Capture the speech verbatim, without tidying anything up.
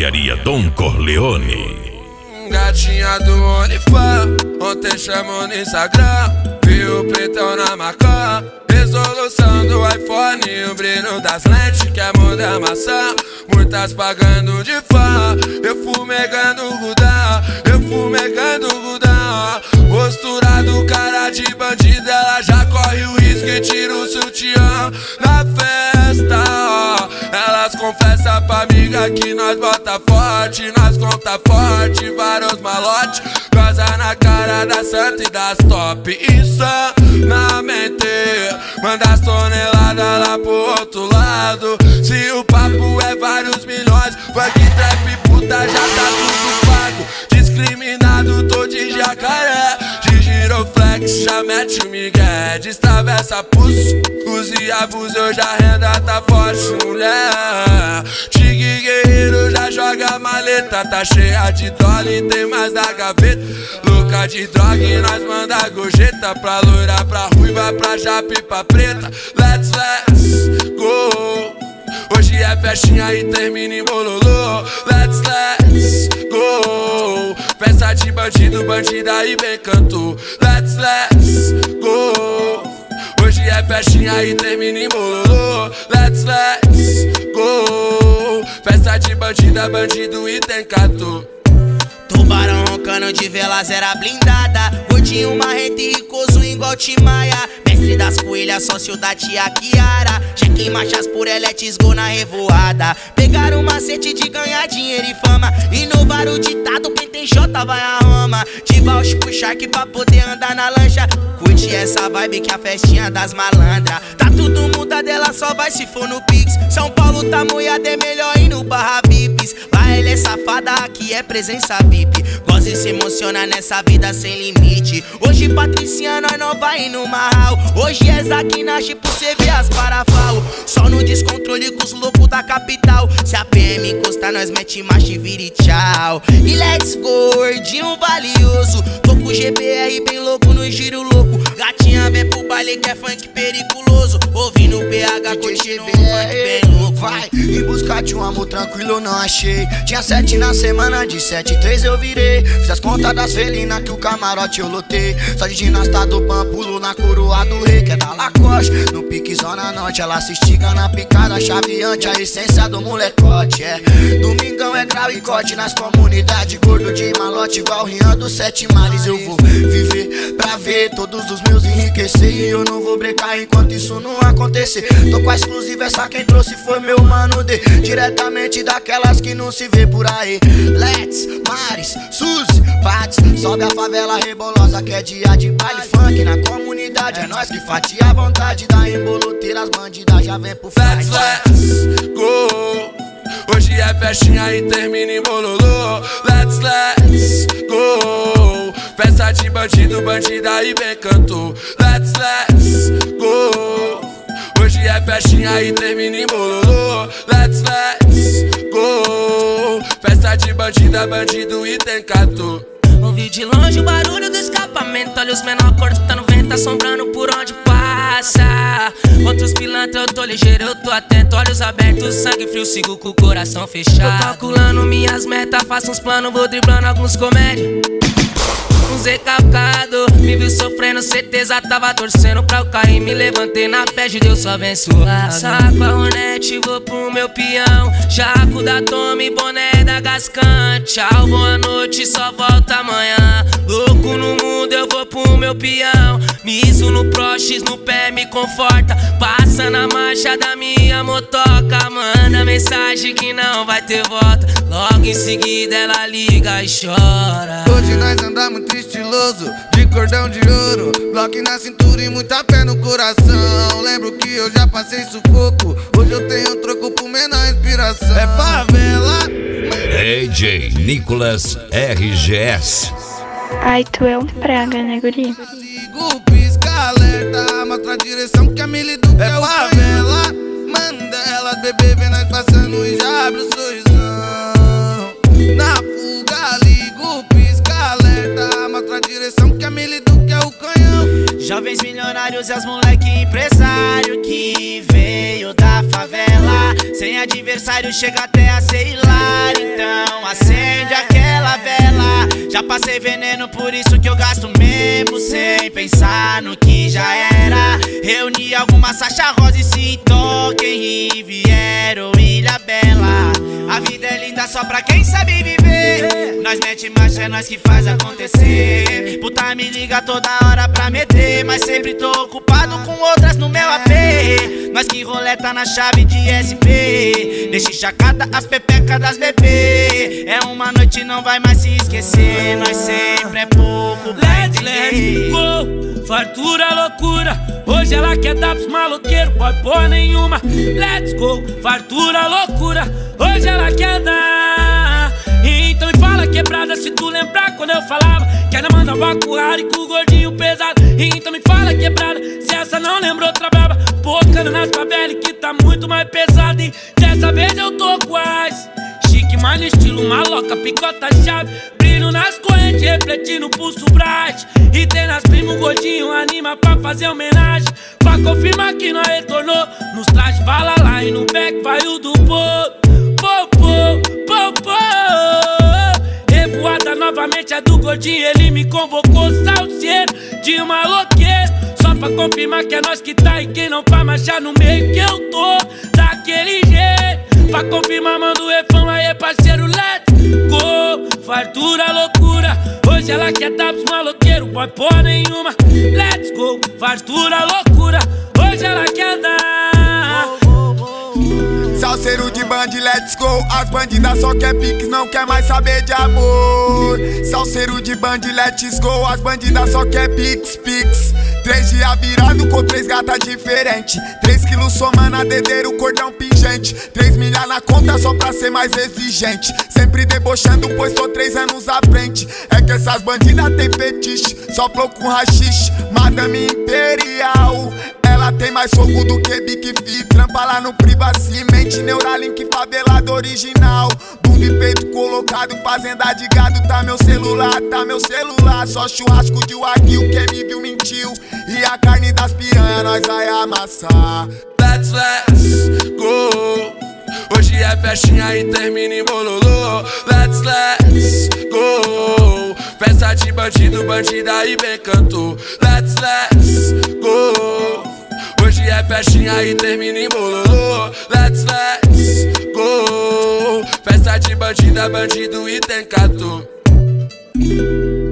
Barbearia Dom Corleone. Gatinha do OnlyFans, ontem chamou no Instagram, viu o pretão na maçã, resolução do iPhone, o brilho das lentes, quer mudar maçã, muitas pagando de fã, eu fumegando gudão, eu fumegando gudão, postura do cara de bandida, ela já corre o risco e tira o sutiã na festa, ó. Elas confessam pra amiga que nós bota forte, nós conta forte, vários malotes, goza na cara da santa e das top, insanamente, manda as toneladas lá pro outro lado, se o papo é vários milhões, funk, trap, puta, já tá tudo pago, discriminado, tô de jacaré, de giroflex, já mete o migué, destravessa pulso, use e abuso, eu já renda, tá forte, mulher. Tigre guerreiro já joga maleta, tá cheia de dólar e tem mais da gaveta. Louca de droga e nós manda gorjeta, pra loira, pra ruiva, pra japa e pra preta. Let's, let's go. Hoje é festinha e termina em bololô. Let's, let's go. Festa de bandido, bandida e bem canto. Let's, let's go. Hoje é festinha e termina em bololô. Let's, let's go. Festa de bandida, bandido e tem cato. Tubarão roncando de vela zera blindada, gordinho marrento e ricoso igual Timaya, mestre das coelhas, sócio da tia Kiara, cheque em marchas por eletes, gol na revoada. Pegaram o macete de ganhar dinheiro e fama, inovaram o ditado, quem tem Jota vai a Roma. De Bausch pro Shark pra poder andar na lancha, curte essa vibe que a festinha das malandras. Tá tudo muda dela, só vai se for no Pix. São Paulo tá moiada, é melhor ir no Barra Vips. Lá ela é safada, aqui é presença V I P. Gosta e se emociona nessa vida sem limite. Hoje Patricinha, nós não vai no marral. Hoje é Zaquinache por cê ver as parafal. Só no descontrole com os loucos da capital. Se a P M encostar, nós mete marcha e vira e tchau. E let's go, gordinho valioso. Tô com o G B R bem louco no giro louco. Gatinha vem pro baile que é funk periculoso. Ouvindo o P H curtindo um funk bem louco. Vai em busca de um amor tranquilo, não achei. Tinha sete na semana, de sete, três eu virei. Fiz as contas das felinas que o camarote eu lotei. Só de ginasta do pampulo na coroa do rei, que é da Lacoste. No pique zona norte, ela se estiga na picada chaveante, a essência do molecote, é. Domingão é grau e corte nas comunidades, gordo de malote igual Rian dos Sete Mares. Eu vou viver pra ver todos os meus enriquecer, e eu não vou brecar enquanto isso não acontecer. Tô com a exclusiva, essa quem trouxe foi meu mano D, diretamente daquelas que não se vê por aí. Let's, Mares, Suzy, Pats, sobe a favela rebolosa que é dia de baile funk na comunidade. É nós que fatia a vontade da emboloteira, as bandidas já vem pro fight. Let's, let's go. Hoje é festinha e termina em bololô. Let's, let's go. Festa de bandido, bandida e bem canto. Let's, let's go. Hoje é festinha e termina em bololô. Let's, let's go. Festa de bandida, bandido e tem cato. Ouvi de longe o barulho do escapamento, olha os menor cortando vento, assombrando por onde passa. Contra os pilantras eu tô ligeiro, eu tô atento, olhos abertos, sangue frio, sigo com o coração fechado. Tô calculando minhas metas, faço uns planos, vou driblando alguns comédias. Uns recalcado, me viu sofrendo, certeza tava torcendo pra eu cair. Me levantei na fé de Deus, só abençoado. Saco a Ronete, vou pro meu peão. Jaco da Tome, boné da Gascante. Tchau, boa noite, só volta amanhã. Louco no mundo, eu vou pro meu peão. Miso no Prox, no pé me conforta. Passa na marcha da minha motoca. Manda mensagem que não vai ter volta. Logo em seguida ela liga e chora. Hoje nós andamos muito estiloso, de cordão de ouro, bloco na cintura e muita fé no coração. Lembro que eu já passei sufoco, hoje eu tenho troco por menor inspiração. É favela. D J Nicolas R G S. Ai, tu é um praga, né, guri? Ligo, pisca, alerta, mostra a direção que a Mili do é favela. Manda elas beber, vem nós passando e já abre o sorrisão. Na fuga, ligo, pisca, alerta, mostra a direção que a Mili do que é o canhão. Jovens milionários amigos e os moleque empresário que veio da favela. Sem adversário chega até a ser hilário, então acende aquela vela. Já passei veneno, por isso que eu gasto mesmo sem pensar no que já era. Reuni algumas Sacha Rosa e sinto quem Riviera ou Ilha Bela. A vida é linda só pra quem sabe viver. Nós mete marcha, é nós que faz acontecer. Puta me liga toda hora pra meter, mas sempre tô ocupado com outras no meu A P. Nós que roleta na chave de S P. Deixa chacada as pepecas das bebê. É uma noite, não vai mais se esquecer. Nós sempre é pouco pra Let's, let's go, fartura, loucura. Hoje ela quer dar pros maloqueiros, pode porra nenhuma. Let's go, fartura, loucura. Hoje ela quer dar. Então me fala quebrada se tu lembrar quando eu falava que ela mandava com o raro e com o gordinho pesado. Então me fala quebrada se essa não lembrou outra braba. Pocando nas favelas que tá muito mais pesado. E dessa vez eu tô quase chique, mano, estilo maloca, picota chave. Brilho nas correntes, refletindo no pulso bright. E tem nas primos gordinho, anima pra fazer homenagem. Pra confirmar que nós retornou nos trajes, vala lá e no back vai o do povo. Popô, popô. Revoada novamente é do gordinho, ele me convocou, salseiro de maloqueiro. Só pra confirmar que é nós que tá e quem não vai marchar no meio que eu tô daquele jeito. Pra confirmar, manda o refrão aí, parceiro, let's go, fartura, loucura. Hoje ela quer dar pros maloqueiros, pode porra nenhuma. Let's go, fartura, loucura. Hoje ela quer dar. Salseiro de band, let's go. As bandidas só quer piques, não quer mais saber de amor. Salseiro de band, let's go. As bandidas só quer piques, piques. Três dias virado com três gatas diferentes. Três quilos somando a dedeiro, cordão pingente. Três milhas na conta só pra ser mais exigente. Sempre debochando, pois tô três anos à frente. É que essas bandidas tem fetiche, só com rachixe. Madame Imperial, ela tem mais fogo do que Big Fi. Trampa lá no Privacimente, Neuralink favelado original. Bunda e peito colocado, fazenda de gado. Tá meu celular, tá meu celular. Só churrasco de wagyu, quem me viu mentiu. E a carne das piranha nós vai amassar. Let's, let's go. Hoje é festinha e termina em bololô. Let's, let's go. Festa de bandido, bandida e bem cantou. Let's, let's go. Hoje é festinha e termina em bololô. Let's, let's go. Festa de bandida, bandido e tem cantor.